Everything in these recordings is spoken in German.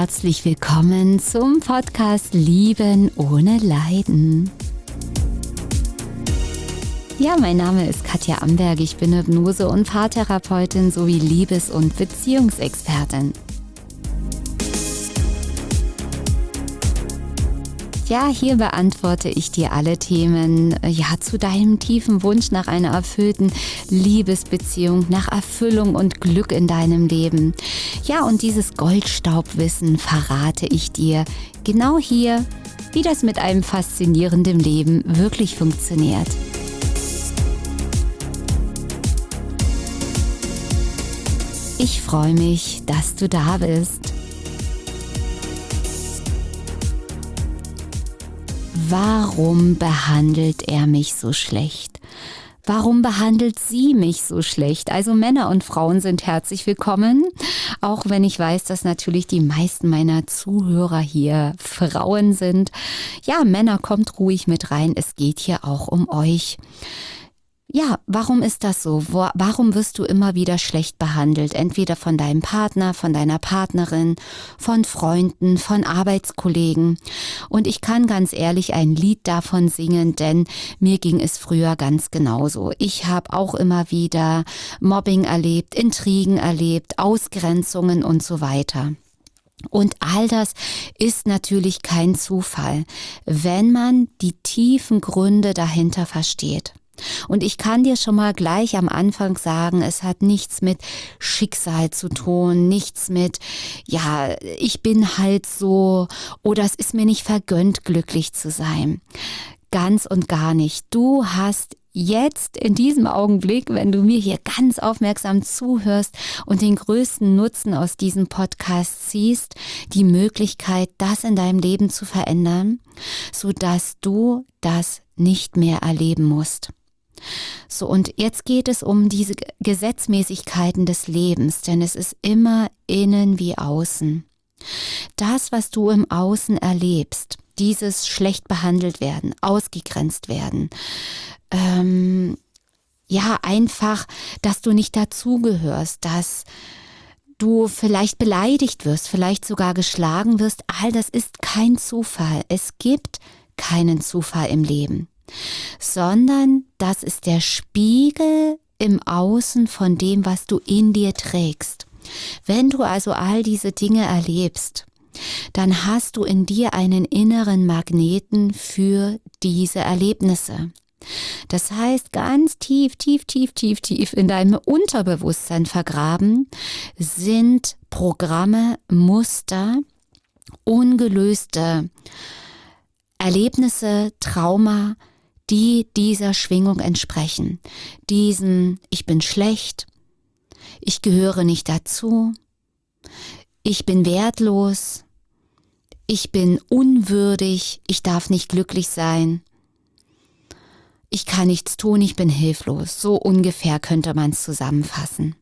herzlich willkommen zum Podcast Lieben ohne Leiden. Ja, mein Name ist Katja Amberg, ich bin Hypnose- und Paartherapeutin sowie Liebes- und Beziehungsexpertin. Ja, hier beantworte ich dir alle Themen, zu deinem tiefen Wunsch nach einer erfüllten Liebesbeziehung, nach Erfüllung und Glück in deinem Leben. Ja, und dieses Goldstaubwissen verrate ich dir genau hier, wie das mit einem faszinierenden Leben wirklich funktioniert. Ich freue mich, dass du da bist. Warum behandelt er mich so schlecht? Warum behandelt sie mich so schlecht? Also Männer und Frauen sind herzlich willkommen, auch wenn ich weiß, dass natürlich die meisten meiner Zuhörer hier Frauen sind. Ja, Männer, kommt ruhig mit rein, es geht hier auch um euch. Ja, warum ist das so? Warum wirst du immer wieder schlecht behandelt? Entweder von deinem Partner, von deiner Partnerin, von Freunden, von Arbeitskollegen. Und ich kann ganz ehrlich ein Lied davon singen, denn mir ging es früher ganz genauso. Ich habe auch immer wieder Mobbing erlebt, Intrigen erlebt, Ausgrenzungen und so weiter. Und all das ist natürlich kein Zufall, wenn man die tiefen Gründe dahinter versteht. Und ich kann dir schon mal gleich am Anfang sagen, es hat nichts mit Schicksal zu tun, nichts mit, ich bin halt so oder es ist mir nicht vergönnt, glücklich zu sein. Ganz und gar nicht. Du hast jetzt in diesem Augenblick, wenn du mir hier ganz aufmerksam zuhörst und den größten Nutzen aus diesem Podcast ziehst, die Möglichkeit, das in deinem Leben zu verändern, sodass du das nicht mehr erleben musst. So, und jetzt geht es um diese Gesetzmäßigkeiten des Lebens, denn es ist immer innen wie außen. Das, was du im Außen erlebst, dieses schlecht behandelt werden, ausgegrenzt werden, einfach, dass du nicht dazugehörst, dass du vielleicht beleidigt wirst, vielleicht sogar geschlagen wirst, all das ist kein Zufall. Es gibt keinen Zufall im Leben, sondern das ist der Spiegel im Außen von dem, was du in dir trägst. Wenn du also all diese Dinge erlebst, dann hast du in dir einen inneren Magneten für diese Erlebnisse. Das heißt, ganz tief in deinem Unterbewusstsein vergraben sind Programme, Muster, ungelöste Erlebnisse, Trauma, die dieser Schwingung entsprechen. Diesen, ich bin schlecht, ich gehöre nicht dazu, ich bin wertlos, ich bin unwürdig, ich darf nicht glücklich sein, ich kann nichts tun, ich bin hilflos. So ungefähr könnte man es zusammenfassen.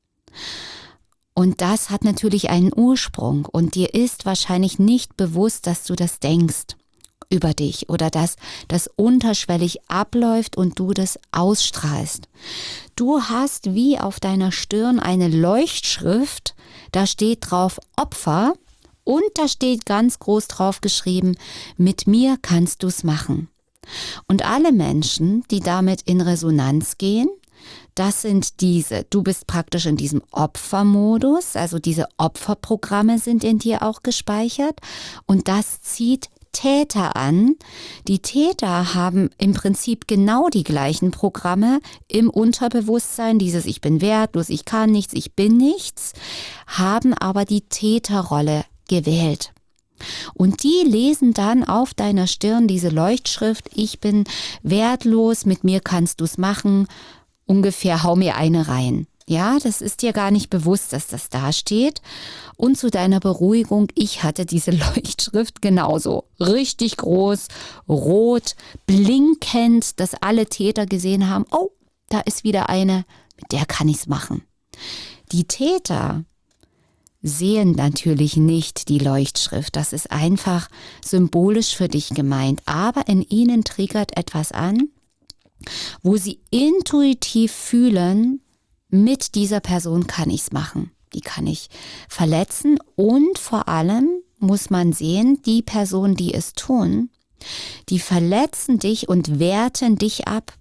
Und das hat natürlich einen Ursprung und dir ist wahrscheinlich nicht bewusst, dass du das denkst über dich oder dass das unterschwellig abläuft und du das ausstrahlst. Du hast wie auf deiner Stirn eine Leuchtschrift, da steht drauf Opfer und da steht ganz groß drauf geschrieben, mit mir kannst du's machen. Und alle Menschen, die damit in Resonanz gehen, das sind diese, du bist praktisch in diesem Opfermodus, also diese Opferprogramme sind in dir auch gespeichert und das zieht Täter an. Die Täter haben im Prinzip genau die gleichen Programme im Unterbewusstsein, dieses ich bin wertlos, ich kann nichts, ich bin nichts, haben aber die Täterrolle gewählt. Und die lesen dann auf deiner Stirn diese Leuchtschrift, ich bin wertlos, mit mir kannst du's machen, ungefähr hau mir eine rein. Ja, das ist dir gar nicht bewusst, dass das da steht. Und zu deiner Beruhigung, ich hatte diese Leuchtschrift genauso. Richtig groß, rot, blinkend, dass alle Täter gesehen haben, oh, da ist wieder eine, mit der kann ich's machen. Die Täter sehen natürlich nicht die Leuchtschrift. Das ist einfach symbolisch für dich gemeint. Aber in ihnen triggert etwas an, wo sie intuitiv fühlen, mit dieser Person kann ich's machen. die kann ich verletzen und vor allem muss man sehen, die Personen, die es tun, die verletzen dich und werten dich ab,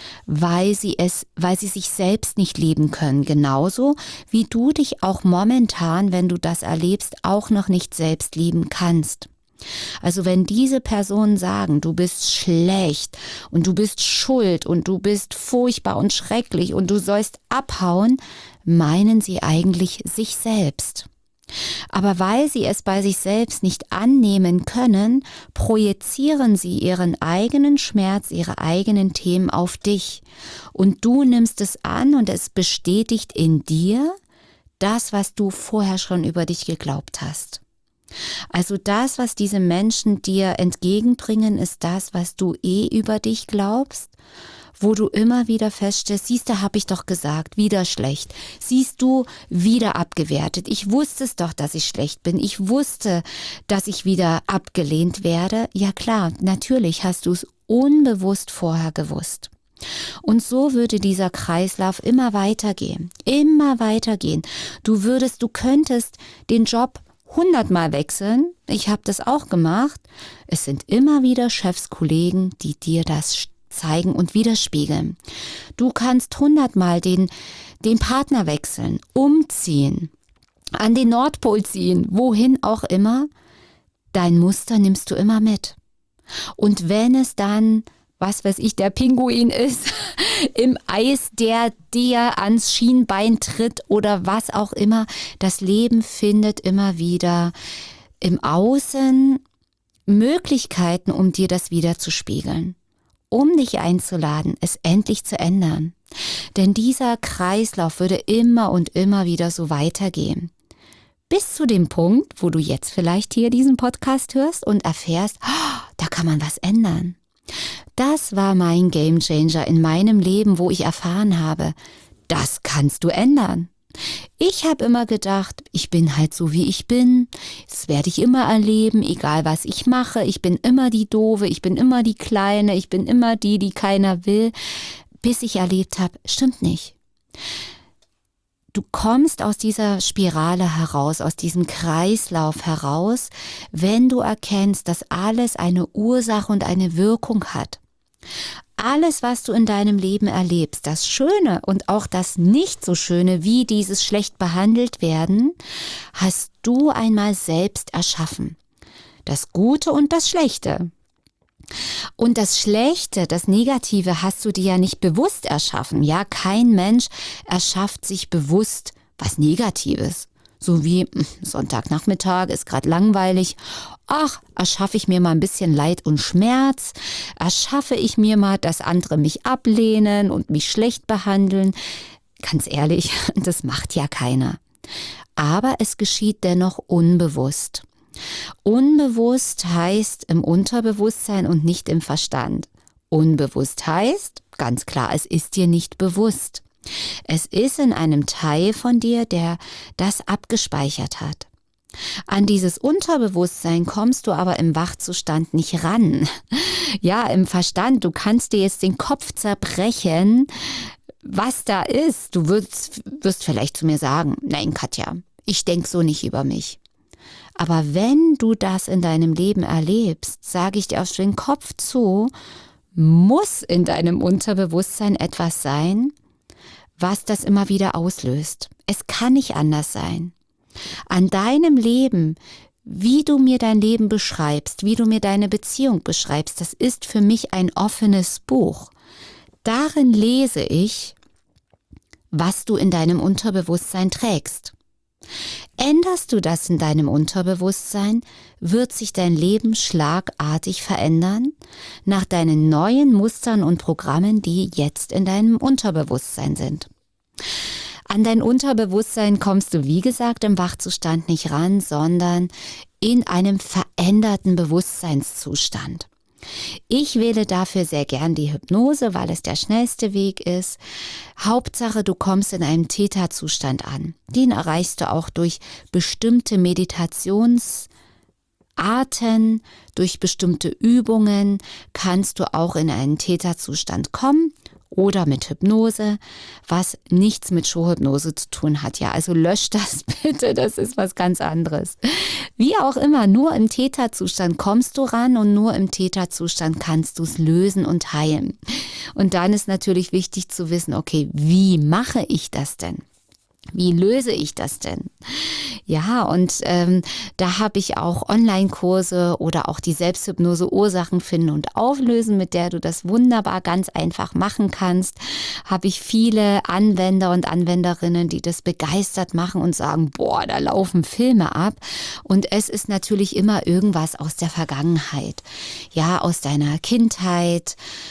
weil sie sich selbst nicht lieben können. Genauso wie du dich auch momentan, wenn du das erlebst, auch noch nicht selbst lieben kannst. Also wenn diese Personen sagen, du bist schlecht und du bist schuld und du bist furchtbar und schrecklich und du sollst abhauen, meinen sie eigentlich sich selbst. Aber weil sie es bei sich selbst nicht annehmen können, projizieren sie ihren eigenen Schmerz, ihre eigenen Themen auf dich. Und du nimmst es an und es bestätigt in dir das, was du vorher schon über dich geglaubt hast. Also das, was diese Menschen dir entgegenbringen, ist das, was du über dich glaubst, wo du immer wieder feststellst, siehst du, habe ich doch gesagt, wieder schlecht. Siehst du, wieder abgewertet. Ich wusste es doch, dass ich schlecht bin. Ich wusste, dass ich wieder abgelehnt werde. Ja klar, natürlich hast du es unbewusst vorher gewusst. Und so würde dieser Kreislauf immer weitergehen. Immer weitergehen. Du könntest den Job 100-mal wechseln. Ich habe das auch gemacht. Es sind immer wieder Chefs, Kollegen, die dir das zeigen und widerspiegeln. Du kannst 100-mal den Partner wechseln, umziehen, an den Nordpol ziehen, wohin auch immer. Dein Muster nimmst du immer mit. Und wenn es dann, was weiß ich, der Pinguin ist, im Eis, der dir ans Schienbein tritt oder was auch immer, das Leben findet immer wieder im Außen Möglichkeiten, um dir das wieder zu spiegeln. Um dich einzuladen, es endlich zu ändern. Denn dieser Kreislauf würde immer und immer wieder so weitergehen. Bis zu dem Punkt, wo du jetzt vielleicht hier diesen Podcast hörst und erfährst, da kann man was ändern. Das war mein Gamechanger in meinem Leben, wo ich erfahren habe, das kannst du ändern. Ich habe immer gedacht, ich bin halt so, wie ich bin. Das werde ich immer erleben, egal was ich mache. Ich bin immer die Doofe, ich bin immer die Kleine, ich bin immer die keiner will. Bis ich erlebt habe, stimmt nicht. Du kommst aus dieser Spirale heraus, aus diesem Kreislauf heraus, wenn du erkennst, dass alles eine Ursache und eine Wirkung hat. Alles, was du in deinem Leben erlebst, das Schöne und auch das nicht so Schöne, wie dieses schlecht behandelt werden, hast du einmal selbst erschaffen. Das Gute und das Schlechte. Und das Schlechte, das Negative hast du dir ja nicht bewusst erschaffen. Ja, kein Mensch erschafft sich bewusst was Negatives. So wie Sonntagnachmittag ist gerade langweilig. Ach, erschaffe ich mir mal ein bisschen Leid und Schmerz. Erschaffe ich mir mal, dass andere mich ablehnen und mich schlecht behandeln. Ganz ehrlich, das macht ja keiner. Aber es geschieht dennoch unbewusst. Unbewusst heißt im Unterbewusstsein und nicht im Verstand. Unbewusst heißt, ganz klar, es ist dir nicht bewusst. Es ist in einem Teil von dir, der das abgespeichert hat. An dieses Unterbewusstsein kommst du aber im Wachzustand nicht ran. Ja, im Verstand, du kannst dir jetzt den Kopf zerbrechen, was da ist. Du wirst vielleicht zu mir sagen, nein Katja, ich denke so nicht über mich. Aber wenn du das in deinem Leben erlebst, sage ich dir auf den Kopf zu, muss in deinem Unterbewusstsein etwas sein, was das immer wieder auslöst. Es kann nicht anders sein. An deinem Leben, wie du mir dein Leben beschreibst, wie du mir deine Beziehung beschreibst, das ist für mich ein offenes Buch. Darin lese ich, was du in deinem Unterbewusstsein trägst. Änderst du das in deinem Unterbewusstsein, wird sich dein Leben schlagartig verändern nach deinen neuen Mustern und Programmen, die jetzt in deinem Unterbewusstsein sind. An dein Unterbewusstsein kommst du, wie gesagt, im Wachzustand nicht ran, sondern in einem veränderten Bewusstseinszustand. Ich wähle dafür sehr gern die Hypnose, weil es der schnellste Weg ist. Hauptsache, du kommst in einem Theta-Zustand an. Den erreichst du auch durch bestimmte Meditationsarten, durch bestimmte Übungen kannst du auch in einen Theta-Zustand kommen oder mit Hypnose, was nichts mit Showhypnose zu tun hat. Ja, also löscht das bitte, das ist was ganz anderes. Wie auch immer, nur im Theta-Zustand kommst du ran und nur im Theta-Zustand kannst du es lösen und heilen. Und dann ist natürlich wichtig zu wissen, okay, wie mache ich das denn? Wie löse ich das denn? Ja, und da habe ich auch Online-Kurse oder auch die Selbsthypnose Ursachen finden und auflösen, mit der du das wunderbar ganz einfach machen kannst. Habe ich viele Anwender und Anwenderinnen, die das begeistert machen und sagen, boah, da laufen Filme ab. Und es ist natürlich immer irgendwas aus der Vergangenheit. Ja, aus deiner Kindheit,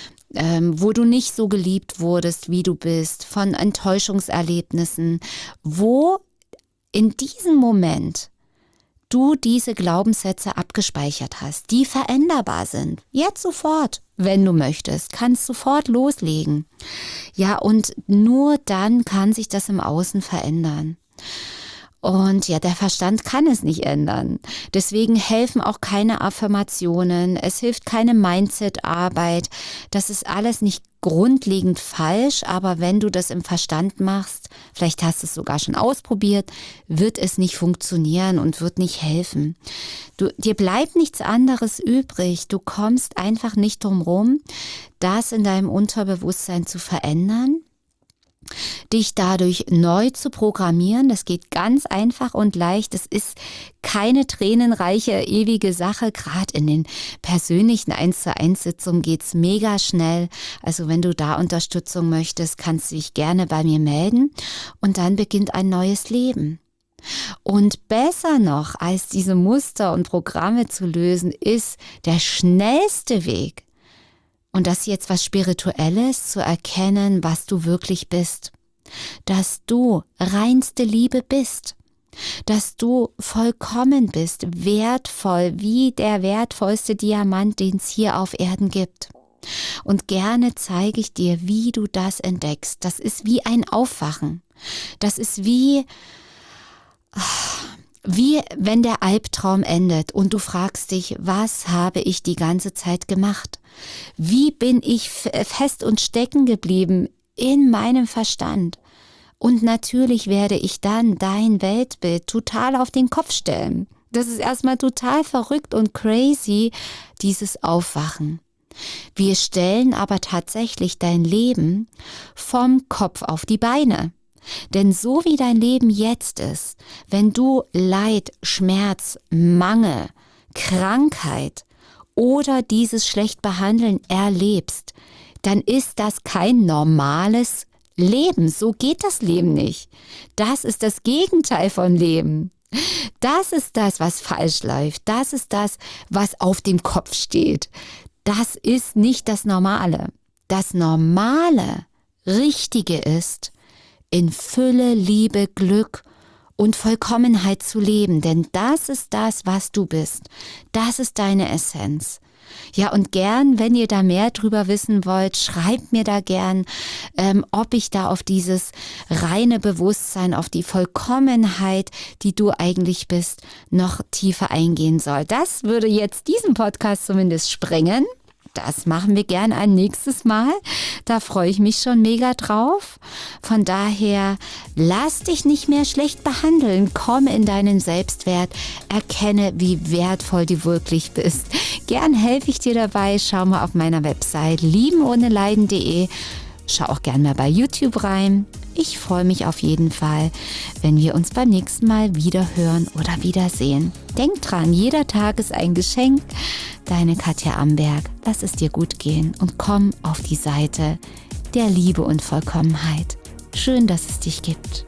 wo du nicht so geliebt wurdest, wie du bist, von Enttäuschungserlebnissen, wo in diesem Moment du diese Glaubenssätze abgespeichert hast, die veränderbar sind. Jetzt sofort, wenn du möchtest, kannst sofort loslegen. Ja, und nur dann kann sich das im Außen verändern. Und ja, der Verstand kann es nicht ändern. Deswegen helfen auch keine Affirmationen, es hilft keine Mindset-Arbeit. Das ist alles nicht grundlegend falsch, aber wenn du das im Verstand machst, vielleicht hast du es sogar schon ausprobiert, wird es nicht funktionieren und wird nicht helfen. Dir bleibt nichts anderes übrig. Du kommst einfach nicht drum rum, das in deinem Unterbewusstsein zu verändern, dich dadurch neu zu programmieren. Das geht ganz einfach und leicht. Es ist keine tränenreiche, ewige Sache. Gerade in den persönlichen 1:1 Sitzungen geht's mega schnell. Also wenn du da Unterstützung möchtest, kannst du dich gerne bei mir melden. Und dann beginnt ein neues Leben. Und besser noch, als diese Muster und Programme zu lösen, ist der schnellste Weg, und das ist jetzt was Spirituelles, zu erkennen, was du wirklich bist. Dass du reinste Liebe bist. Dass du vollkommen bist, wertvoll, wie der wertvollste Diamant, den es hier auf Erden gibt. Und gerne zeige ich dir, wie du das entdeckst. Das ist wie ein Aufwachen. Das ist wie wenn der Albtraum endet und du fragst dich, was habe ich die ganze Zeit gemacht? Wie bin ich fest und stecken geblieben in meinem Verstand? Und natürlich werde ich dann dein Weltbild total auf den Kopf stellen. Das ist erstmal total verrückt und crazy, dieses Aufwachen. Wir stellen aber tatsächlich dein Leben vom Kopf auf die Beine. Denn so wie dein Leben jetzt ist, wenn du Leid, Schmerz, Mangel, Krankheit oder dieses schlecht behandeln erlebst, dann ist das kein normales Leben. So geht das Leben nicht. Das ist das Gegenteil von Leben. Das ist das, was falsch läuft. Das ist das, was auf dem Kopf steht. Das ist nicht das Normale. Das Normale, Richtige ist, in Fülle, Liebe, Glück und Vollkommenheit zu leben. Denn das ist das, was du bist. Das ist deine Essenz. Ja, und gern, wenn ihr da mehr drüber wissen wollt, schreibt mir da gern, ob ich da auf dieses reine Bewusstsein, auf die Vollkommenheit, die du eigentlich bist, noch tiefer eingehen soll. Das würde jetzt diesen Podcast zumindest sprengen. Das machen wir gern ein nächstes Mal. Da freue ich mich schon mega drauf. Von daher, lass dich nicht mehr schlecht behandeln. Komm in deinen Selbstwert. Erkenne, wie wertvoll du wirklich bist. Gern helfe ich dir dabei. Schau mal auf meiner Website liebenohneleiden.de. Schau auch gern mal bei YouTube rein. Ich freue mich auf jeden Fall, wenn wir uns beim nächsten Mal wieder hören oder wiedersehen. Denk dran, jeder Tag ist ein Geschenk. Deine Katja Amberg, lass es dir gut gehen und komm auf die Seite der Liebe und Vollkommenheit. Schön, dass es dich gibt.